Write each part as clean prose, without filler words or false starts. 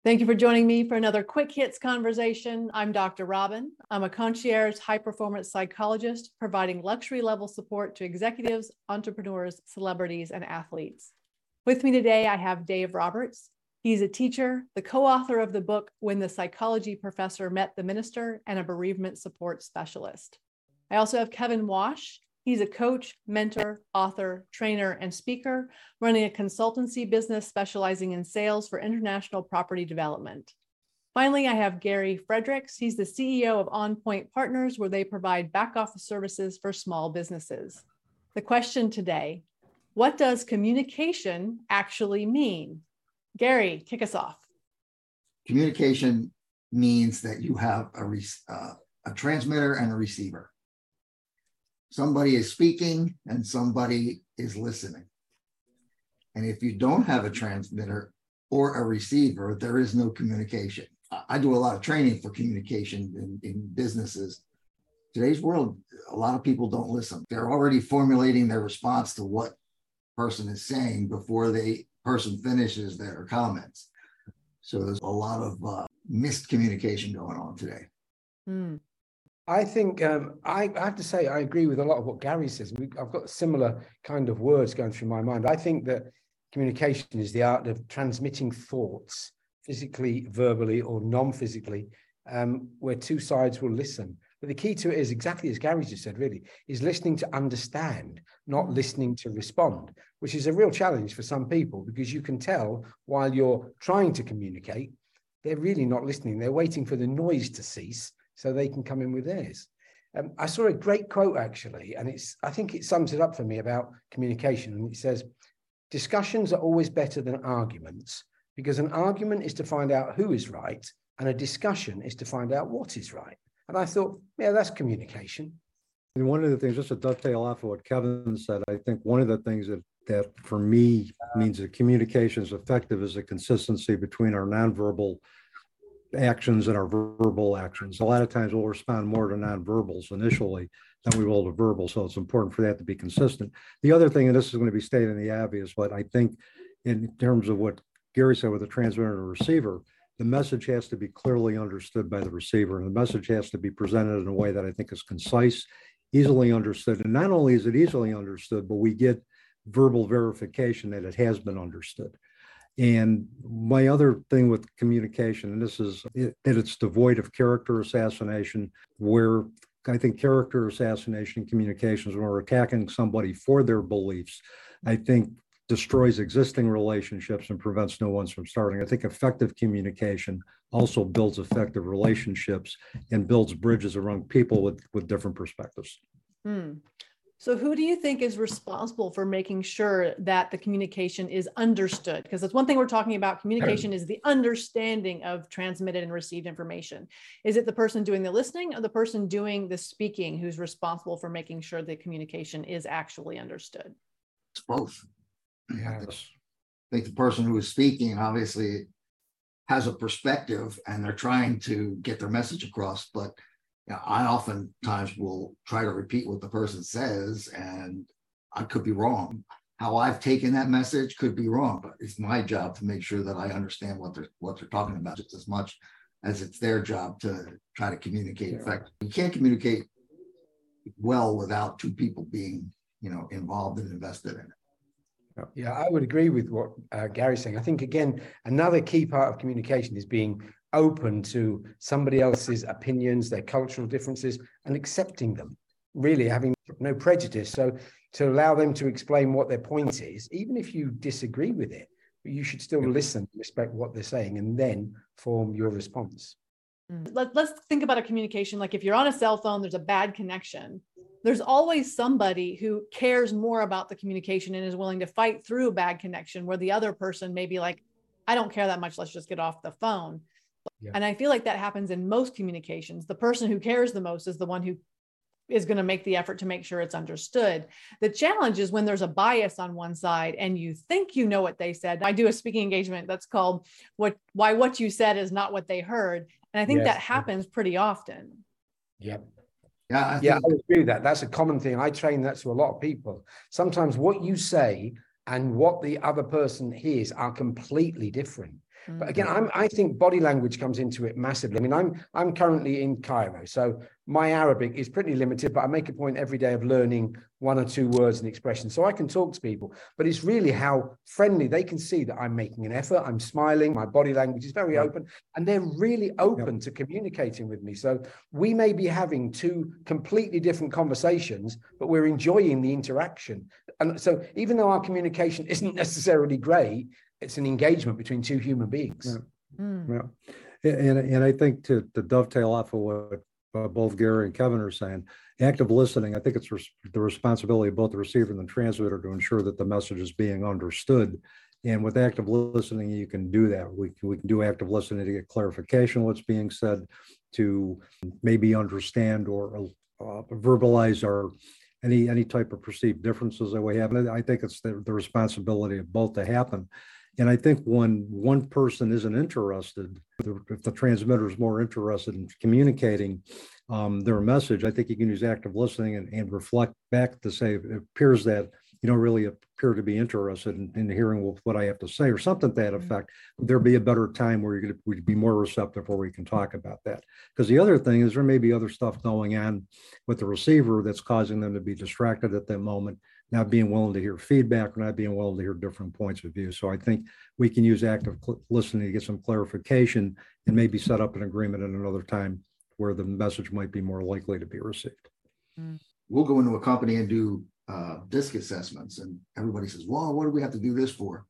Thank you for joining me for another Quick Hits conversation. I'm Dr. Robin. I'm a concierge high-performance psychologist providing luxury-level support to executives, entrepreneurs, celebrities, and athletes. With me today, I have Dave Roberts. He's a teacher, the co-author of the book, When the Psychology Professor Met the Minister, and a bereavement support specialist. I also have Kevin Wash. He's a coach, mentor, author, trainer, and speaker, running a consultancy business specializing in sales for international property development. Finally, I have Gary Fredericks. He's the CEO of On Point Partners, where they provide back office services for small businesses. The question today, what does communication actually mean? Gary, kick us off. Communication means that you have a transmitter and a receiver. Somebody is speaking and somebody is listening. And if you don't have a transmitter or a receiver, there is no communication. I do a lot of training for communication in businesses. Today's world, a lot of people don't listen. They're already formulating their response to what person is saying before the person finishes their comments. So there's a lot of missed communication going on today. I think I have to say I agree with a lot of what Gary says. I've got similar kind of words going through my mind. I think that communication is the art of transmitting thoughts physically, verbally, or non-physically, where two sides will listen. But the key to it is exactly as Gary just said, really, is listening to understand, not listening to respond, which is a real challenge for some people because you can tell while you're trying to communicate, they're really not listening. They're waiting for the noise to cease so they can come in with theirs. I saw a great quote, actually, and I think it sums it up for me about communication. And it says, discussions are always better than arguments because an argument is to find out who is right and a discussion is to find out what is right. And I thought, yeah, that's communication. And one of the things, just to dovetail off of what Kevin said, I think one of the things that for me means that communication is effective is the consistency between our nonverbal actions and our verbal actions. A lot of times we'll respond more to nonverbals initially than we will to verbal. So it's important for that to be consistent. The other thing, and this is going to be stating the obvious, but I think in terms of what Gary said with the transmitter and receiver, the message has to be clearly understood by the receiver. And the message has to be presented in a way that I think is concise, easily understood. And not only is it easily understood, but we get verbal verification that it has been understood. And my other thing with communication, and this is that it's devoid of character assassination, where I think character assassination communications, when we're attacking somebody for their beliefs, I think destroys existing relationships and prevents new ones from starting. I think effective communication also builds effective relationships and builds bridges around people with different perspectives. So who do you think is responsible for making sure that the communication is understood? Because that's one thing we're talking about. Communication is the understanding of transmitted and received information. Is it the person doing the listening or the person doing the speaking who's responsible for making sure the communication is actually understood? It's both. Yes. I think the person who is speaking obviously has a perspective and they're trying to get their message across, but I oftentimes will try to repeat what the person says, and I could be wrong. How I've taken that message could be wrong, but it's my job to make sure that I understand what they're talking about just as much as it's their job to try to communicate effectively. You can't communicate well without two people being, involved and invested in it. Yeah, I would agree with what Gary's saying. I think, again, another key part of communication is being open to somebody else's opinions, their cultural differences, and accepting them, really having no prejudice. So to allow them to explain what their point is, even if you disagree with it, you should still listen, respect what they're saying, and then form your response. Let's think about a communication. Like if you're on a cell phone, there's a bad connection. There's always somebody who cares more about the communication and is willing to fight through a bad connection where the other person may be like, I don't care that much. Let's just get off the phone. Yeah. And I feel like that happens in most communications. The person who cares the most is the one who is going to make the effort to make sure it's understood. The challenge is when there's a bias on one side and you think you know what they said. I do a speaking engagement that's called Why What You Said Is Not What They Heard. And I think that happens pretty often. Yep. I agree with that. That's a common thing. I train that to a lot of people. Sometimes what you say and what the other person hears are completely different. But again, I think body language comes into it massively. I mean, I'm currently in Cairo, so my Arabic is pretty limited, but I make a point every day of learning 1 or 2 words and expressions, so I can talk to people. But it's really how friendly they can see that I'm making an effort, I'm smiling, my body language is very open, and they're really open to communicating with me. So we may be having 2 completely different conversations, but we're enjoying the interaction. And so even though our communication isn't necessarily great, it's an engagement between 2 human beings. Yeah. And I think to dovetail off of what both Gary and Kevin are saying, active listening, I think it's the responsibility of both the receiver and the transmitter to ensure that the message is being understood. And with active listening, you can do that. We can do active listening to get clarification of what's being said, to maybe understand or verbalize any type of perceived differences that we have. And I think it's the responsibility of both to happen. And I think when one person isn't interested, if the transmitter is more interested in communicating their message, I think you can use active listening and reflect back to say, it appears that you don't really appear to be interested in hearing what I have to say, or something to that effect. There'd be a better time where we'd be more receptive, where we can talk about that. Because the other thing is there may be other stuff going on with the receiver that's causing them to be distracted at that moment, not being willing to hear feedback, or not being willing to hear different points of view. So I think we can use active listening to get some clarification and maybe set up an agreement at another time where the message might be more likely to be received. We'll go into a company and do DISC assessments, and everybody says, well, what do we have to do this for?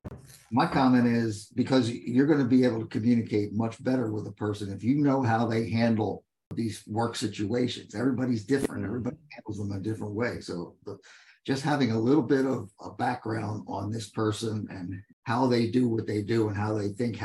My comment is, because you're going to be able to communicate much better with a person if you know how they handle these work situations. Everybody's different. Everybody handles them a different way. So just having a little bit of a background on this person and how they do what they do and how they think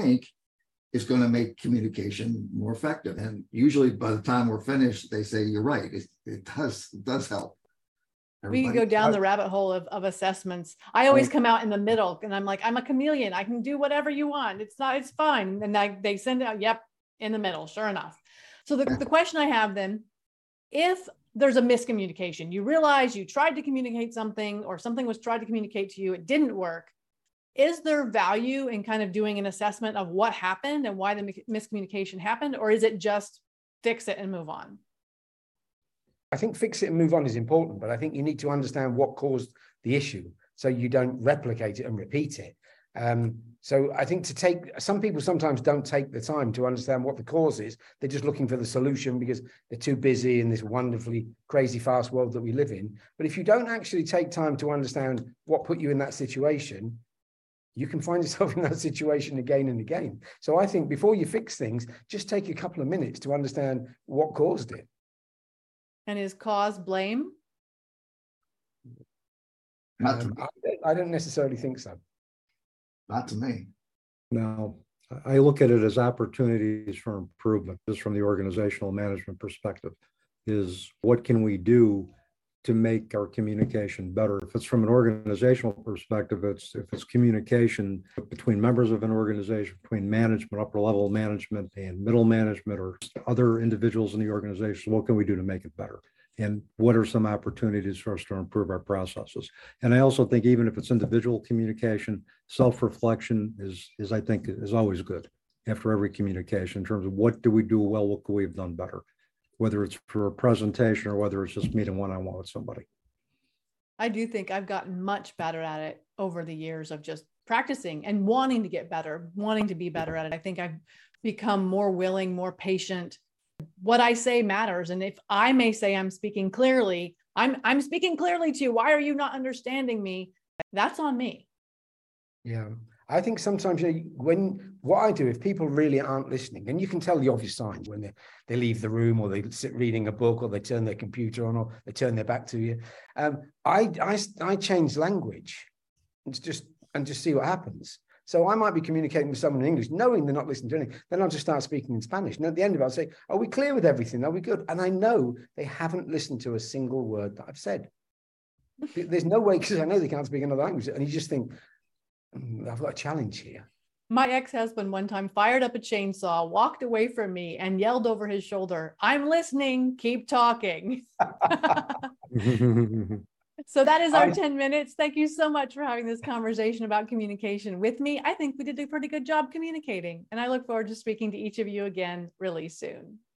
is going to make communication more effective. And usually by the time we're finished, they say, you're right. It does help. We can go down the rabbit hole of assessments. I always come out in the middle, and I'm like, I'm a chameleon. I can do whatever you want. It's fine. And they send out, yep, in the middle, sure enough. So the question I have then, if there's a miscommunication, you realize you tried to communicate something, or something was tried to communicate to you, it didn't work. Is there value in kind of doing an assessment of what happened and why the miscommunication happened? Or is it just fix it and move on? I think fix it and move on is important, but I think you need to understand what caused the issue so you don't replicate it and repeat it. So I think some people sometimes don't take the time to understand what the cause is. They're just looking for the solution because they're too busy in this wonderfully crazy fast world that we live in. But if you don't actually take time to understand what put you in that situation, you can find yourself in that situation again and again. So I think before you fix things, just take a couple of minutes to understand what caused it. And is cause blame? I don't necessarily think so. Not to me. No, I look at it as opportunities for improvement, just from the organizational management perspective, is what can we do to make our communication better? If it's from an organizational perspective, if it's communication between members of an organization, between management, upper level management and middle management, or other individuals in the organization, what can we do to make it better? And what are some opportunities for us to improve our processes? And I also think even if it's individual communication, self-reflection is I think is always good after every communication, in terms of what do we do well, what could we have done better, whether it's for a presentation or whether it's just meeting one-on-one with somebody. I do think I've gotten much better at it over the years of just practicing and wanting to get better, wanting to be better at it. I think I've become more willing, more patient. What I say matters. And if I may say I'm speaking clearly, I'm speaking clearly to you. Why are you not understanding me? That's on me. Yeah. I think sometimes what I do, if people really aren't listening, and you can tell the obvious signs when they leave the room, or they sit reading a book, or they turn their computer on, or they turn their back to you. I change language and just see what happens. So I might be communicating with someone in English, knowing they're not listening to anything. Then I'll just start speaking in Spanish. And at the end of it, I'll say, are we clear with everything? Are we good? And I know they haven't listened to a single word that I've said. There's no way, because I know they can't speak another language. And you just think, I've got a challenge here. My ex-husband one time fired up a chainsaw, walked away from me, and yelled over his shoulder, "I'm listening, keep talking." So that is our 10 minutes. Thank you so much for having this conversation about communication with me. I think we did a pretty good job communicating, and I look forward to speaking to each of you again really soon.